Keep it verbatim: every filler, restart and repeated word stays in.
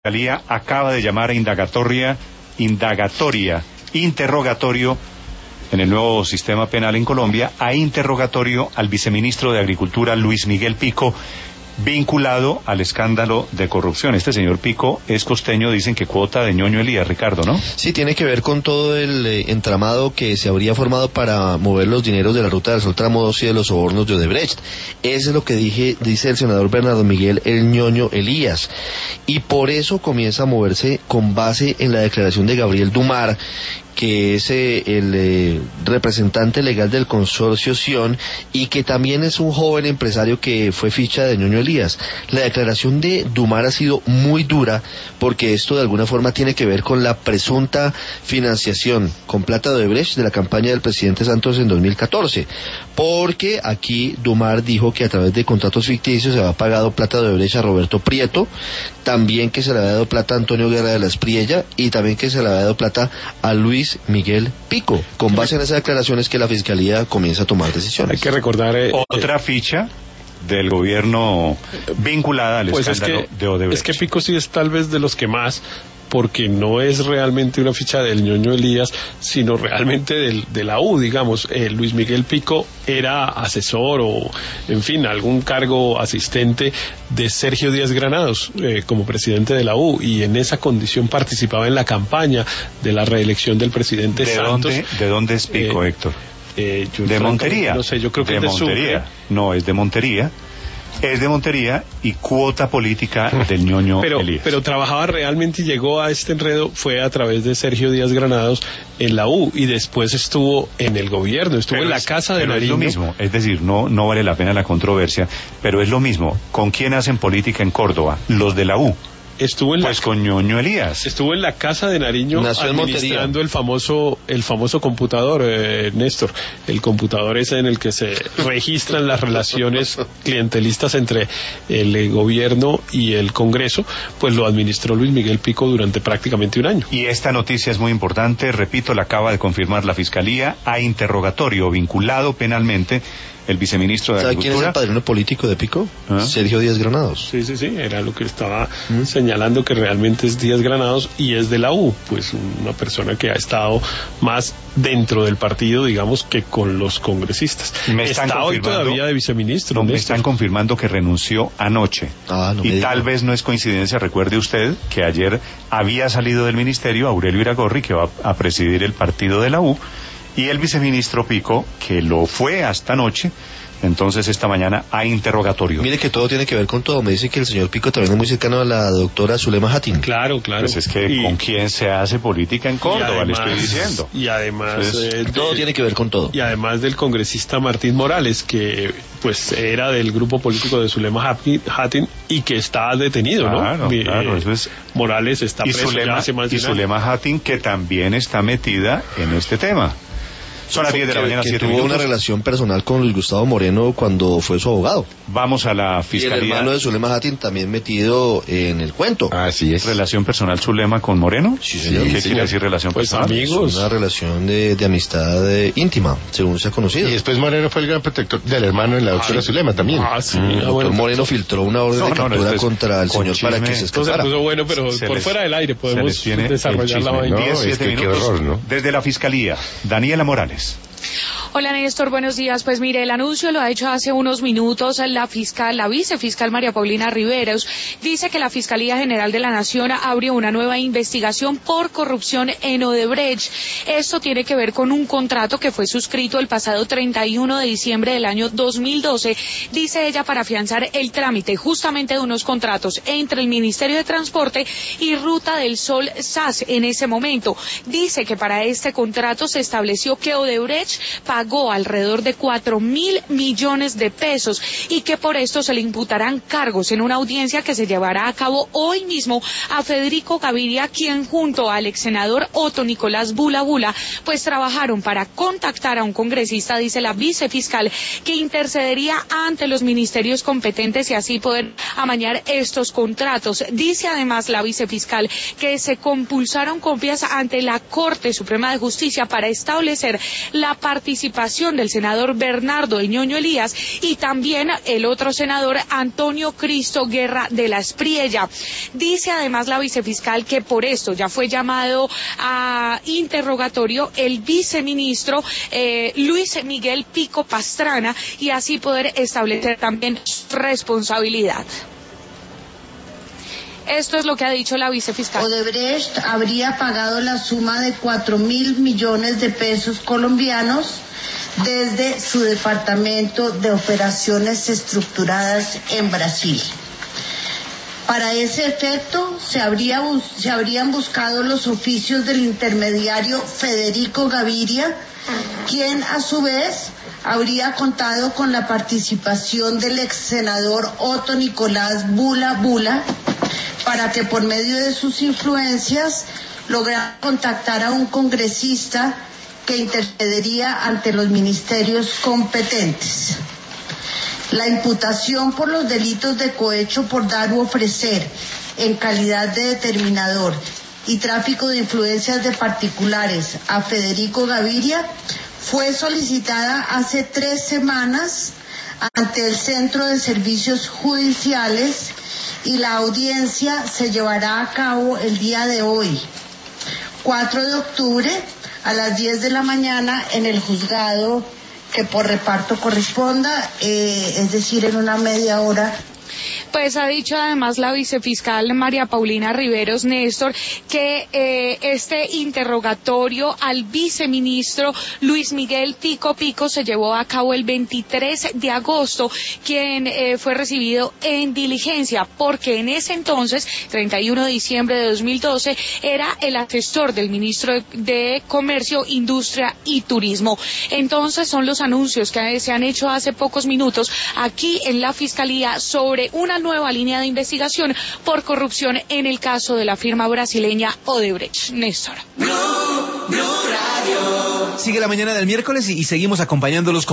Fiscalía acaba de llamar a indagatoria, indagatoria, interrogatorio en el nuevo sistema penal en Colombia, a interrogatorio al viceministro de Agricultura, Luis Miguel Pico, vinculado al escándalo de corrupción. Este señor Pico es costeño, dicen que cuota de ñoño Elías, Ricardo, ¿no? Sí, tiene que ver con todo el eh, entramado que se habría formado para mover los dineros de la Ruta del Sol tramo dos y de los sobornos de Odebrecht. Eso es lo que dije, dice el senador Bernardo Miguel el ñoño Elías. Y por eso comienza a moverse con base en la declaración de Gabriel Dumar, que es eh, el eh, representante legal del consorcio Sion y que también es un joven empresario que fue ficha de ñoño Elías. La declaración de Dumar ha sido muy dura porque esto de alguna forma tiene que ver con la presunta financiación con plata de Odebrecht de la campaña del presidente Santos en dos mil catorce, porque aquí Dumar dijo que a través de contratos ficticios se había pagado plata de Odebrecht a Roberto Prieto, también que se le había dado plata a Antonio Guerra de la Espriella y también que se le había dado plata a Luis Miguel Pico. Con base en esas declaraciones que la Fiscalía comienza a tomar decisiones. Hay que recordar... Eh, Otra ficha del gobierno vinculada al pues escándalo es que, de Odebrecht. Es que Pico sí es tal vez de los que más, porque no es realmente una ficha del ñoño Elías, sino realmente del, de la U, digamos. Eh, Luis Miguel Pico era asesor o, en fin, algún cargo asistente de Sergio Díaz Granados eh, como presidente de la U, y en esa condición participaba en la campaña de la reelección del presidente ¿De Santos. Dónde, ¿De dónde es Pico, eh, Héctor? Eh, yo de Montería. No sé, yo creo que de es de Montería. Sucre. No, es de Montería. Es de Montería y cuota política del ñoño pero, Elías. Pero trabajaba realmente y llegó a este enredo fue a través de Sergio Díaz Granados en la U y después estuvo en el gobierno, estuvo pero en la es, casa de pero Nariño. Es lo mismo, es decir, no, no vale la pena la controversia, pero es lo mismo. ¿Con quién hacen política en Córdoba? Los de la U. Estuvo en pues la, con ñoño Elías. Estuvo en la casa de Nariño administrando el famoso el famoso computador, eh, Néstor, el computador ese en el que se registran las relaciones clientelistas entre el eh, gobierno y el Congreso, pues lo administró Luis Miguel Pico durante prácticamente un año. Y esta noticia es muy importante, repito, la acaba de confirmar la Fiscalía, a interrogatorio vinculado penalmente el viceministro de Agricultura. ¿Sabe quién es el padrino político de Pico? ¿Ah? Sergio Díaz Granados. Sí, sí, sí, era lo que estaba ¿Mm? señalando, que realmente es Díaz Granados y es de la U, pues una persona que ha estado más dentro del partido, digamos, que con los congresistas. Me están Está hoy todavía de viceministro. No, me están confirmando que renunció anoche. Ah, no y tal vez no es coincidencia, recuerde usted que ayer había salido del ministerio Aurelio Iragorri, que va a presidir el partido de la U, y el viceministro Pico, que lo fue hasta anoche, entonces esta mañana a interrogatorio. Mire que todo tiene que ver con todo. Me dice que el señor Pico también es muy cercano a la doctora Zulema Hatin. Claro, claro. Pues es que y, ¿con quién se hace política en Córdoba? Además, le estoy diciendo. Y además... Entonces, eh, todo de, tiene que ver con todo. Y además del congresista Martín Morales, que pues era del grupo político de Zulema Hatin y que está detenido, claro, ¿no? Claro, eh, eso es... Zulema está y preso Zulema, ya hace más de y un año. Zulema Hatin, que también está metida en este tema. Son las diez de la mañana, que siete tuvo minutos. una relación personal con Luis Gustavo Moreno cuando fue su abogado. Vamos a la Fiscalía. Y el hermano de Zulema Hatin también metido en el cuento. Así es. ¿Relación personal Zulema con Moreno? Sí, señor. ¿Qué sí, quiere decir relación pues personal? amigos. Es una relación de, de amistad eh, íntima, según se ha conocido. Y después Moreno fue el gran protector del hermano de la doctora Zulema también. Ah, sí. Mm, Ah, el doctor bueno, Moreno filtró una orden no, de captura no, no, contra el señor chisme, para que se entonces escapara. se puso bueno, pero Se por les, fuera del aire podemos desarrollar la vaina. No, diez, siete es que minutos, qué horror, ¿no? Desde la Fiscalía, Daniela Morales. Hola Néstor, buenos días. Pues mire, el anuncio lo ha hecho hace unos minutos la fiscal, la vicefiscal María Paulina Riveros. Dice que la Fiscalía General de la Nación abrió una nueva investigación por corrupción en Odebrecht. Esto tiene que ver con un contrato que fue suscrito el pasado treinta y uno de diciembre del año dos mil doce, dice ella, para afianzar el trámite justamente de unos contratos entre el Ministerio de Transporte y Ruta del Sol S A S en ese momento. Dice que para este contrato se estableció que Odebrecht pagó alrededor de cuatro mil millones de pesos y que por esto se le imputarán cargos en una audiencia que se llevará a cabo hoy mismo a Federico Gaviria, quien junto al ex senador Otto Nicolás Bula Bula pues trabajaron para contactar a un congresista, dice la vicefiscal, que intercedería ante los ministerios competentes y así poder amañar estos contratos. Dice además la vicefiscal que se compulsaron copias ante la Corte Suprema de Justicia para establecer la participación participación del senador Bernardo El Ñoño Elías y también el otro senador Antonio Cristo Guerra de la Espriella. Dice además la vicefiscal que por esto ya fue llamado a interrogatorio el viceministro eh, Luis Miguel Pico Pastrana y así poder establecer también su responsabilidad. Esto es lo que ha dicho la vicefiscal. Odebrecht habría pagado la suma de cuatro mil millones de pesos colombianos desde su departamento de operaciones estructuradas en Brasil. Para ese efecto, se, habría, se habrían buscado los oficios del intermediario Federico Gaviria, quien a su vez habría contado con la participación del ex senador Otto Nicolás Bula Bula, para que por medio de sus influencias lograra contactar a un congresista que intercedería ante los ministerios competentes. La imputación por los delitos de cohecho por dar u ofrecer en calidad de determinador y tráfico de influencias de particulares a Federico Gaviria fue solicitada hace tres semanas ante el Centro de Servicios Judiciales y la audiencia se llevará a cabo el día de hoy, cuatro de octubre, a las diez de la mañana en el juzgado que por reparto corresponda, eh, es decir, en una media hora. Pues ha dicho además la vicefiscal María Paulina Riveros, Néstor, que eh, este interrogatorio al viceministro Luis Miguel Pico Pico se llevó a cabo el veintitrés de agosto, quien eh, fue recibido en diligencia, porque en ese entonces, treinta y uno de diciembre de dos mil doce, era el asesor del ministro de, de Comercio, Industria y Turismo. Entonces son los anuncios que se han hecho hace pocos minutos aquí en la Fiscalía sobre una nueva línea de investigación por corrupción en el caso de la firma brasileña Odebrecht. Néstor. Blue, Blue Radio. Sigue la mañana del miércoles y, y seguimos acompañándolos con